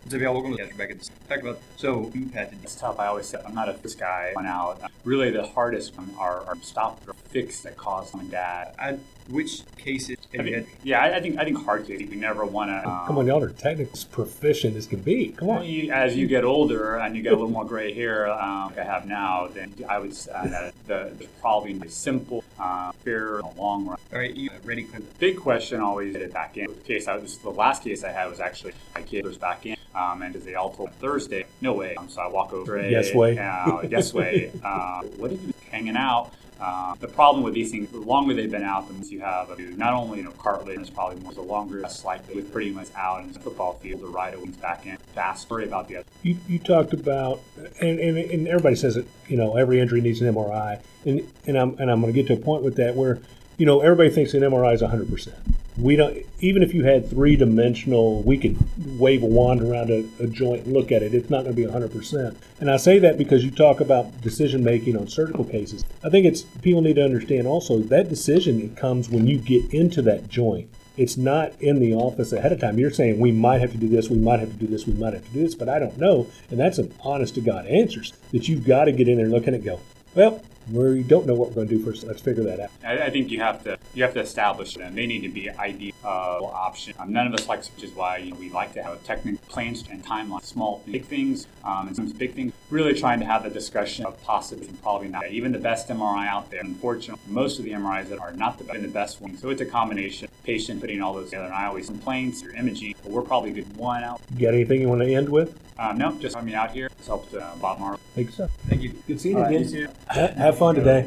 这边welcome to back at talk about so you had to It's tough. I always say I'm not a this guy went out. Really, the hardest are stop or fix that cause mom and dad. which cases have you had? I think hard cases. You never want to. Come on, y'all are technically as proficient as can be. Come on. As you get older and you get a little more gray hair, like I have now, then I would say that there's probably a simple fear in the long run. All right, you ready? The big question always get it back in. The last case I had was actually my kid was back in, and they all told me Thursday, no way. So I walk over. Yes way. Yes way. What are you hanging out? The problem with these things, the longer they've been out, the more you have not only cartilage is probably more, the longer less likely with pretty much out in the football field to ride a wings back in fast. Worry about the other. You talked about, and everybody says it. Every injury needs an MRI, and I'm going to get to a point with that where everybody thinks an MRI is 100%. We don't. Even if you had three-dimensional, we could wave a wand around a joint and look at it. It's not going to be 100%. And I say that because you talk about decision making on surgical cases. I think people need to understand also that decision, it comes when you get into that joint. It's not in the office ahead of time. You're saying we might have to do this, we might have to do this, we might have to do this, but I don't know. And that's an honest to God answer that you've got to get in there and look at it and go, well, we don't know what we're going to do first. Let's figure that out. I think you have to establish them. They need to be ideal option. None of us like, which is why we like to have technical plans and timelines. Small, big things, and some big things. Really trying to have the discussion of possibly and probably not. Even the best MRI out there, unfortunately, most of the MRIs that are not the best one. So it's a combination. Patient putting all those together. And I always complain to your imaging, but we're probably good one out. You got anything you want to end with? No, just coming out here. Just helped Bob Marley. Thank you, sir. Thank you. Good seeing you again. You too. Have fun today.